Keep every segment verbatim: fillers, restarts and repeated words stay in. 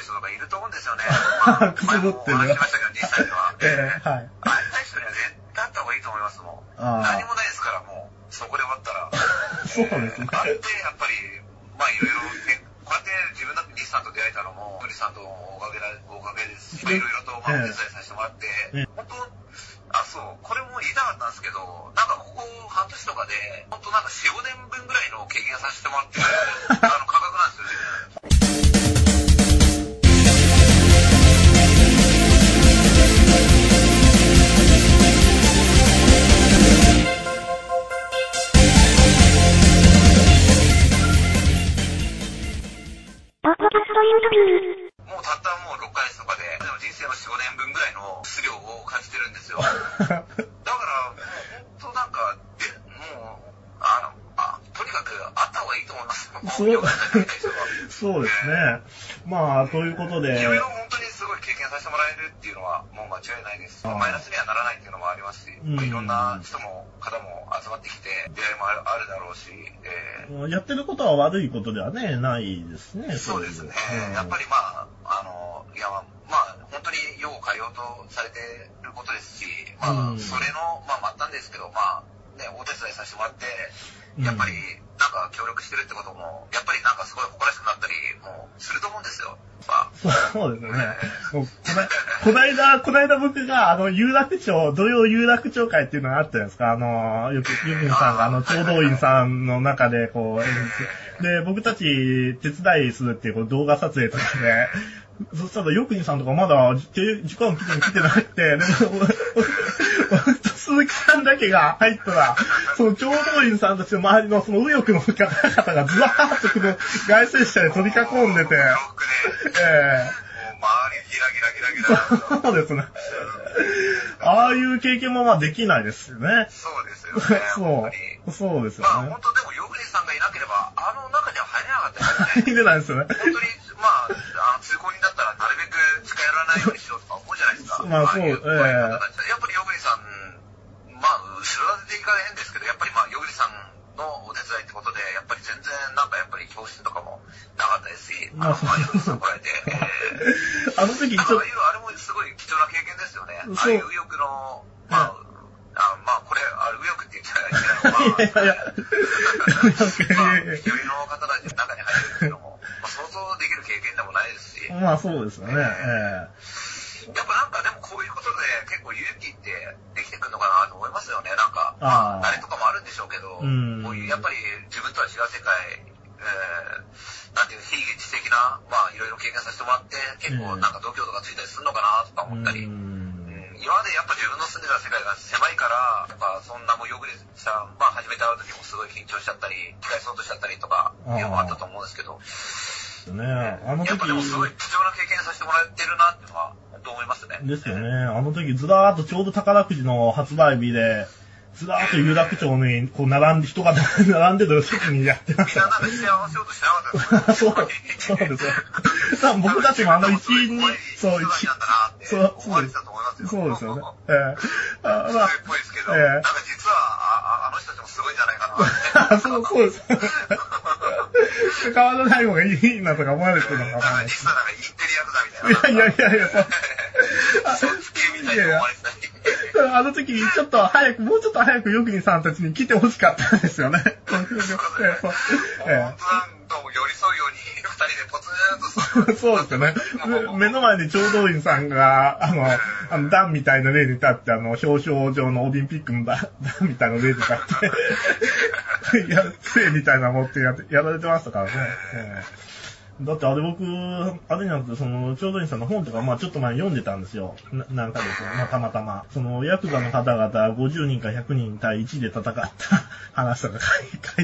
る人とかいると思うんですよね。 くすぶってる。 前もお話ししましたけど、実際には。 えー、はい。 ああいう人には絶対あった方がいいと思いますもん。何もないですから、もう、そこで終わったら。 そうですね。 あって、やっぱり、まあいろいろ、ね、こうやって自分だって西さんと出会えたのも、栗さんとおかげだ、おかげですし、いろいろと、まあ、お手伝いさせてもらって、本当、あ、そう、これも言いたかったんですけど、なんかここ半年とかで、本当なんかよん、ごねんぶんぐらいの経験させてもらってる、あの、価格なんですよね。もうたったもうろっかげつとかで、でも人生のよん、ごねんぶんぐらいの質量を感じてるんですよ。だから、もう本当なんか、で、もう、あの、あ、とにかくあった方がいいと思います。 そう、そうですね。まあ、ということで。 いろいろ本当にすごい経験させてもらえるっていうのは、もう間違いないです。マイナスにはならないっていうのもありますし、うん、いろんな人も、方も集まってきて、出会いもある、あるだろうし、えー、やってることは悪いことではね、ないですね。 そうですね。うん、やっぱりまあ、あの、いや、まあ、本当に世を変えようとされてることですし、まあ、うん、それの、まあ、末端ですけど、まあ、ね、お手伝いさせてもらって、やっぱり、なんか協力してるってことも、やっぱりなんかすごい誇らしくなったりもすると思うんですよ。まあ、そうですよね。もうこないだ、こないだ僕が、あの、有楽町、土曜有楽町会っていうのがあったじゃないですか。あの、よく、ゆみんさんが、あの、聴導員さんの中で、こう、演じて、で、僕たち手伝いするっていう、こう、動画撮影とかで、そしたら、よくにさんとかまだ、時間来て来てなくて、でも、鈴木さんだけが入ったら、その聴導員さんたちの周りのその右翼の方々がずらーっとこの外旋車で取り囲んでて、ええー、もう周りギラギラギラギラ。 そうですね。ああいう経験もまあできないですよね。 そうですよね。 そう。そうですよね。 まあ本当でも、ヨグリさんがいなければ、あの中には入れなかったですね。 入れないですよね。 本当に、まあ、あの通行人だったらなるべく近寄らないようにしようとか思うじゃないですか。 まあそう、ええー。 やっぱりヨグリさん、まあ、後ろ盾でいかないんですけど、やっぱりまあ、ヨグリさんのお手伝いってことで、やっぱり全然なんかやっぱり教室とかもなかったですし、あの、まあ、ヨグリさん来られて、えー、あの時ちょっと、あれもすごい貴重な経験ですよね。ああいう右翼の、まあ、あまあ、これ、あれ、右翼って言っちゃないけど、まあ、いやいやまあ、一人の方たちの中に入るっていうのも、まあ、想像できる経験でもないですし。 まあ、そうですよね。えー、やっぱなんか、でもこういうことで結構勇気ってできてくるのかなと思いますよね。なんか、まあ、慣れとかもあるんでしょうけど、うん、こういう、やっぱり自分とは違う世界、えー、なんていう非現実的な、まあ、いろいろ経験させてもらって、結構なんか度胸とかついたりするのかなとか思ったり、うん今までやっぱ自分の住んでた世界が狭いから、やっぱそんなもヨグリさん、まあ初めて会う時もすごい緊張しちゃったり、機械そうとしちゃったりとか、いうのもあったと思うんですけど。 ねあの時やっぱでもすごい貴重な経験させてもらってるなっていうのは、本当思いますね。 ですよね。あの時ずらーっとちょうど宝くじの発売日で、ずらーっと有楽町にこう並んで、人が並んでる席にやってました。 みんななんか幸せ合わせようとしてなかったですそう、そうですよ。多分僕たちもあの一員に、そう、一員。そう、そうです。そうですよね。ええー。まあ、それっぽいですけど、えー、なんか実はあ、あの人たちもすごいんじゃないかな。 そう、そうです。変わらない方がいいなとか思われてるのかな。 なんか実はなんかインテリアクザみたいな。 いやいやいやいや、 そう。そうつけみたいな思われてたり。 あの時にちょっと早く、もうちょっと早くヨグニさんたちに来てほしかったんですよね。 そうですね。本当なんとも寄り添うように二人でポツンとそうですよね。目の前に聴導員さんが、あの、あの段みたいな例に立って、あの、表彰状のオリンピックの段みたいな例に立って、や、杖みたいなの持ってややられてましたからね。えーだってあれ僕、あれになって、その、聴導員さんの本とか、まあちょっと前に読んでたんですよ。ななんかですね、まあたまたま。その、ヤクザの方々ごじゅうにんかひゃくにん対いちで戦った話とか書いて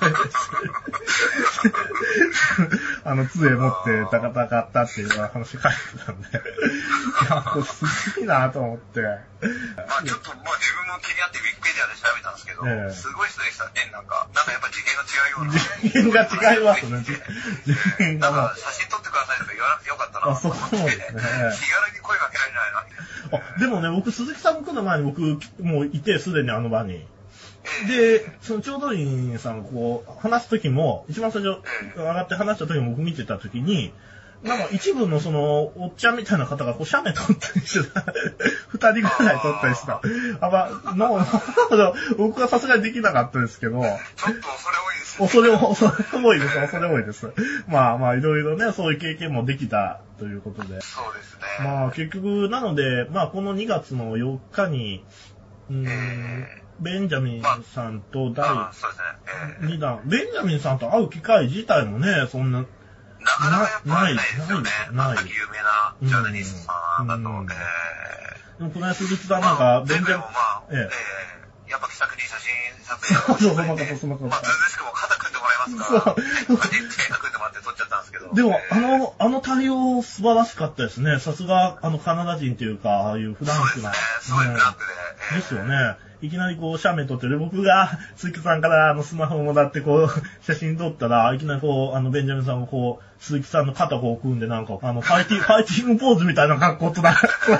た。あの、杖持って戦ったっていう話書いてたんで。いや、これすごいなと思って。まあちょっと、まあ自分も気になってウィキペディアで調べたんですけど、えー、すごい人でしたね、なんか。なんかやっぱ次元が違うような。 次元が違いますね、次元が。なんか写真撮ってくださいとか言わなくてよかったな。 あ、そうですね。 気軽に声かけられないな、みたいな。 あ、でもね、僕、鈴木さん来る前に僕、もういて、すでにあの場に。で、その聴導員さんがこう、話すときも、一番最初、上がって話したときも僕見てたときに、 なんか一部のその、おっちゃんみたいな方がこう、写メ撮ったりしてた。二人ぐらい撮ったりした。あ、まあ、の、僕はさすがにできなかったですけど。ちょっと恐れ多いですね。恐れ、恐れ多いです、恐れ多いです。まあまあ、いろいろね、そういう経験もできたということで。 そうですね。 まあ結局、なので、まあこのにがつのよっかに、うーん、えー、ベンジャミンさんと第にだん、ベンジャミンさんと会う機会自体もね、そんな、 なかなかやっぱないですよね。 ない。 ない。有名なジャーナリストさんだと、うんうん、えー、でもこの間鈴木さんなんか、ベンジャミン、まあ、 えー、えー、やっぱ気さくに写真撮影そうそう、その方、その方。 まあ、ずうずうしくも肩組んでもらいますから、そう。手組んでもらって撮っちゃったんですけど。 でも、えー、あの、あの対応素晴らしかったですね。さすが、あの、カナダ人というか、ああいうフランクな。 そうですね、すごいフランクで。 えー、ですよね。いきなりこう、写メ撮ってる。僕が、鈴木さんからあの、スマホをもらってこう、写真撮ったら、いきなりこう、あの、ベンジャミンさんがこう、鈴木さんの肩を組んでなんか、あの、ファイティング、ファイティングポーズみたいな格好とな、そう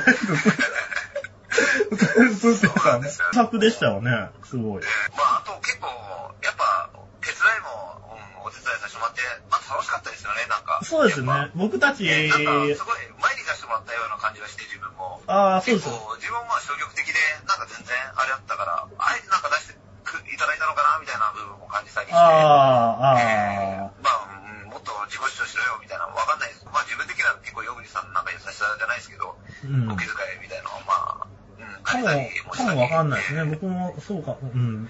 ですよ。作でしたよね、すごい。 まあ、あと結構、やっぱ、手伝いも、うん、お手伝いさせてもらって、まあ、楽しかったですよね、なんか。 そうですね、僕たち、 なんか、すごい、前に出してもらったような感じがして、自分も。 ああ、そうです。 結構、自分も消極的で、なんか全然あれだったから、あえてなんか出していただいたのかな、みたいな部分も感じたりして。 ああ、ああ、 えー。まあ、うん、もっと自己主張しろよ、みたいな、わかんないです。まあ、自分的には結構、ヨグリさんなんか優しさじゃないですけど、うん、お気遣いみたいなのは、まあ、 かも、かもわかんないですね。僕も、そうか、うん。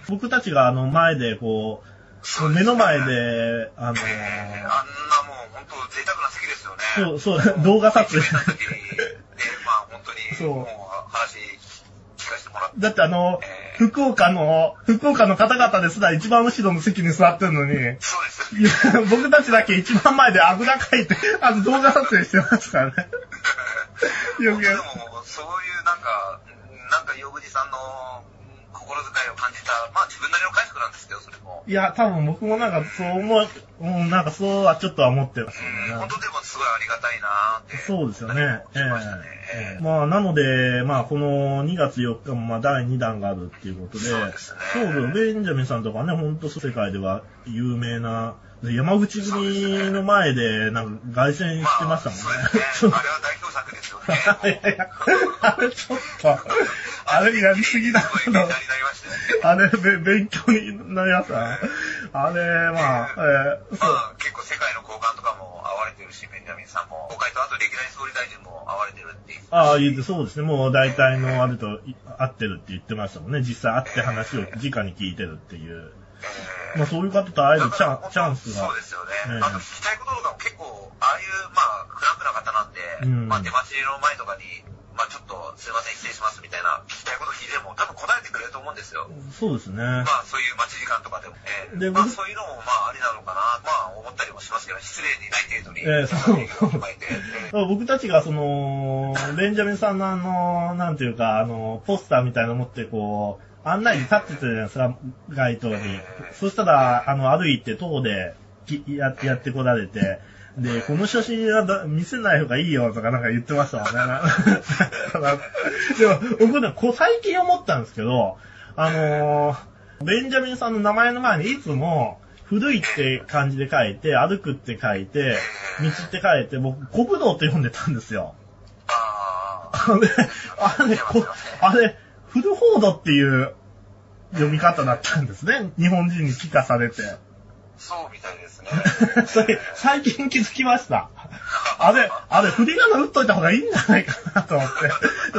僕たちがあの前でこう、目の前で、あのー、あんなもう本当贅沢な席ですよね。そう、そう、動画撮影。で、 まあ本当に、そう。もう話聞かせてもらって。 だってあの、えー、福岡の、福岡の方々ですら一番後ろの席に座ってるのに、 そうです。 いや、僕たちだけ一番前であぐらかいて、あの動画撮影してますからね。 でも、そういうなんか、なんか、ヨグジさんの心遣いを感じた、まあ自分なりの解釈なんですけど、それも。 いや、多分僕もなんかそう思う、うん、なんかそうはちょっとは思ってますよね。 本当でもすごいありがたいなーって。 そうですよね。ええー、まあ、なので、まあ、このにがつよっかもまあだいにだんがあるっていうことで、 そうですね。 そうです。ベンジャミンさんとかね、ほんと世界では有名な、山口組の前で、なんか、凱旋してましたもんね。 まあ、そうですね。あれは代表作ですよね。 いやいや、あれちょっと、あれやりすぎだな。あれ、勉強になりました。あれ、まあ、えー、まあ、結構世界の高官とかも会われてるし、ベンジャミンさんも、公開とあと歴代総理大臣も会われてるっていう。 ああ、言ってそうですね。もう大体のあると会ってるって言ってましたもんね。実際会って話を直に聞いてるっていう。えー、まあそういう方と会えるチャン、チャンスが。 そうですよね。えー、あと聞きたいこととかも結構、ああいう、まあ、フランクな方なんで、うん、まあ出待ちの前とかに、まあちょっとすいません失礼しますみたいな聞きたいこと聞いても多分答えてくれると思うんですよ。 そうですね。 まあそういう待ち時間とかでも、えー、でまあそういうのもまあありなのかな、まあ思ったりもしますけど、失礼にない程度に。 えー、そうそう。えー、僕たちがその、ベンジャミンさんのあの、なんていうか、あの、ポスターみたいなの持ってこう、案内に立ってたじゃないですか、街頭に。えー、そしたら、あの、歩いて塔でややってこられて、で、この写真は見せない方がいいよとかなんか言ってましたもんね。でも、僕ね、最近思ったんですけど、あのー、ベンジャミンさんの名前の前にいつも、古いって漢字で書いて、歩くって書いて、道って書いて、僕、古武道って読んでたんですよ。あれ、あれ、あれ、古フォードっていう読み方だったんですね。日本人に帰化されて。 そうみたいですね。 それ、最近気づきました。あれ、あれ、振り仮名打っといた方がいいんじゃないかなと思って。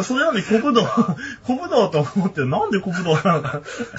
それなのに古武道、古武道と思って、なんで古武道なのか。古武道っていう、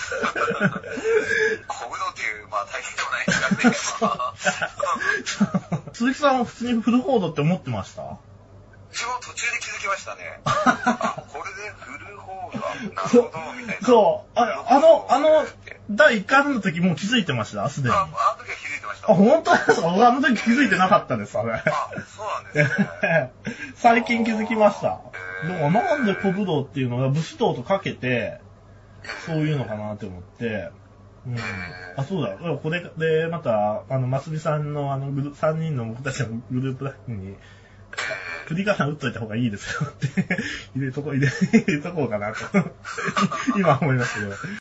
まあ大変でもないですからね。 鈴木さんは普通にフルフォードって思ってました？ 自分途中で気づきましたね。あ、これでフルフォード、なるほど、みたいな。 そう。あ, あの、あの、だいいっかいめの時もう気づいてました、すでに。 あ、あの時は気づいてました。 あ、本当ですか？僕あの時気づいてなかったです、あれ。 あ、そうなんですね。 最近気づきました。でもなんで古武道っていうのが武士道とかけて、そういうのかなって思って、うん。あ、そうだ。これで、また、あの、ますみさんのあの、さんにんの僕たちのグループラインに、振り仮名打っといた方がいいですよって入れとこ、入れ、入れとこうかなと。今思いますけど。